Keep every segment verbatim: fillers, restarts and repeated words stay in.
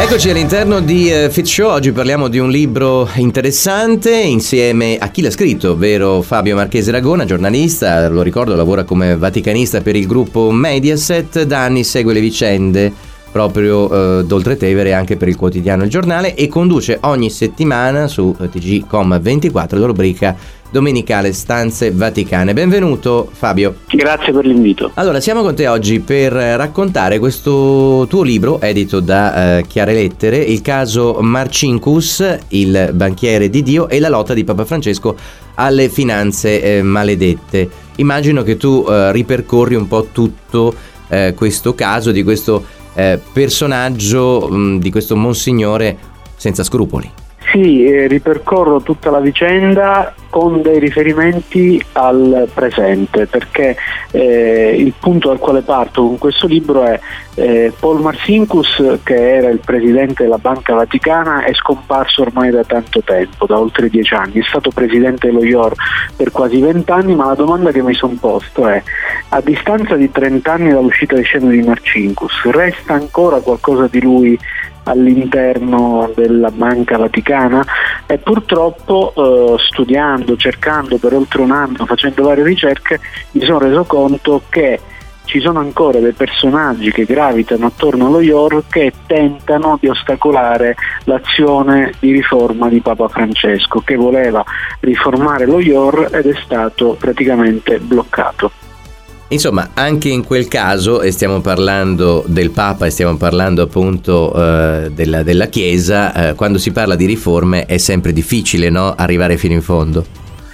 Eccoci all'interno di uh, Fit Show. Oggi parliamo di un libro interessante insieme a chi l'ha scritto, ovvero Fabio Marchese Ragona, giornalista, lo ricordo, lavora come vaticanista per il gruppo Mediaset, da anni segue le vicende proprio uh, d'Oltretevere anche per il quotidiano Il Giornale e conduce ogni settimana su T G Com ventiquattro la rubrica domenicale Stanze Vaticane. Benvenuto Fabio. Grazie per l'invito. Allora, siamo con te oggi per raccontare questo tuo libro edito da uh, Chiare Lettere, il caso Marcinkus, il banchiere di Dio e la lotta di Papa Francesco alle finanze eh, maledette. Immagino che tu uh, ripercorri un po' tutto uh, questo caso di questo uh, personaggio, um, di questo monsignore senza scrupoli. Sì, eh, ripercorro tutta la vicenda con dei riferimenti al presente, perché eh, il punto dal quale parto con questo libro è eh, Paul Marcinkus, che era il presidente della Banca Vaticana, è scomparso ormai da tanto tempo, da oltre dieci anni, è stato presidente dello I O R per quasi vent'anni, ma la domanda che mi sono posto è: a distanza di trenta anni dall'uscita di scena di Marcinkus, resta ancora qualcosa di lui all'interno della Banca Vaticana? E purtroppo eh, studiando, cercando per oltre un anno, facendo varie ricerche, mi sono reso conto che ci sono ancora dei personaggi che gravitano attorno allo I O R che tentano di ostacolare l'azione di riforma di Papa Francesco, che voleva riformare lo I O R ed è stato praticamente bloccato. Insomma, anche in quel caso, e stiamo parlando del Papa e stiamo parlando appunto eh, della, della Chiesa, eh, quando si parla di riforme è sempre difficile, no? Arrivare fino in fondo.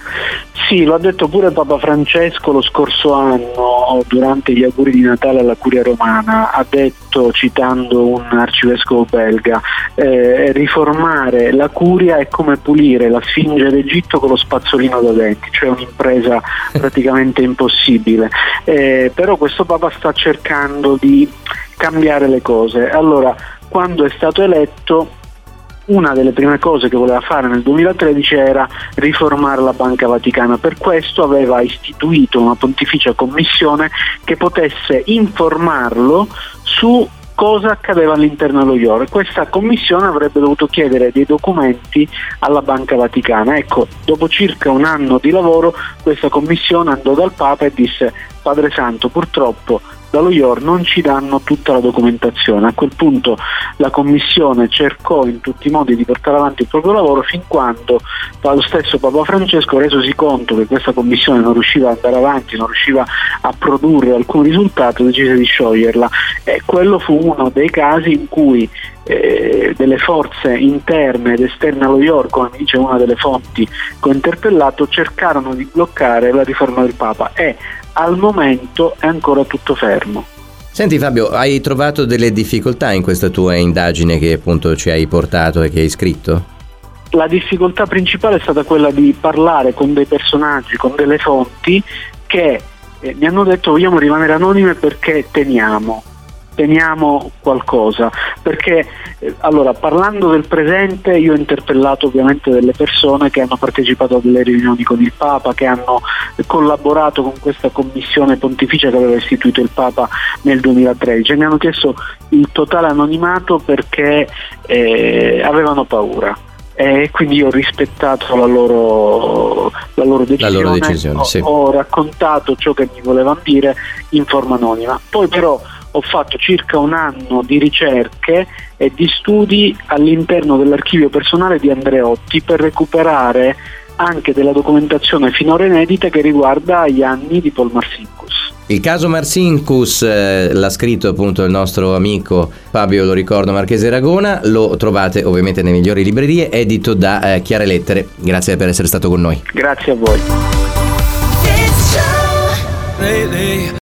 Sì, lo ha detto pure Papa Francesco lo scorso anno durante gli auguri di Natale alla Curia Romana. Ha detto, citando un arcivescovo belga, eh, riformare la Curia è come pulire la Sfinge d'Egitto con lo spazzolino da denti, cioè un'impresa praticamente impossibile. Eh, però questo Papa sta cercando di cambiare le cose. Allora, quando è stato eletto, una delle prime cose che voleva fare nel duemilatredici era riformare la Banca Vaticana. Per questo aveva istituito una pontificia commissione che potesse informarlo su cosa accadeva all'interno dello I O R. Questa commissione avrebbe dovuto chiedere dei documenti alla Banca Vaticana. Ecco, dopo circa un anno di lavoro questa commissione andò dal Papa e disse: Padre Santo, purtroppo dallo I O R non ci danno tutta la documentazione. A quel punto la commissione cercò in tutti i modi di portare avanti il proprio lavoro, fin quando lo stesso Papa Francesco, resosi conto che questa commissione non riusciva ad andare avanti, non riusciva a produrre alcun risultato, decise di scioglierla. E quello fu uno dei casi in cui eh, delle forze interne ed esterne allo I O R, come mi dice una delle fonti che ho interpellato, cercarono di bloccare la riforma del Papa e al momento è ancora tutto fermo. Senti Fabio, hai trovato delle difficoltà in questa tua indagine che appunto ci hai portato e che hai scritto? La difficoltà principale è stata quella di parlare con dei personaggi, con delle fonti che eh, mi hanno detto: vogliamo rimanere anonime perché teniamo teniamo qualcosa, perché eh, allora, parlando del presente, io ho interpellato ovviamente delle persone che hanno partecipato a delle riunioni con il Papa, che hanno collaborato con questa commissione pontificia che aveva istituito il Papa nel duemilatredici, e mi hanno chiesto il totale anonimato perché eh, avevano paura. E quindi io ho rispettato la loro, la loro decisione, la loro decisione ho, sì. ho raccontato ciò che mi volevano dire in forma anonima. Poi però ho fatto circa un anno di ricerche e di studi all'interno dell'archivio personale di Andreotti per recuperare anche della documentazione finora inedita che riguarda gli anni di Paul Marcinkus. Il caso Marcinkus eh, l'ha scritto appunto il nostro amico Fabio, lo ricordo, Marchese Ragona, lo trovate ovviamente nelle migliori librerie, edito da eh, Chiare Lettere. Grazie per essere stato con noi. Grazie a voi.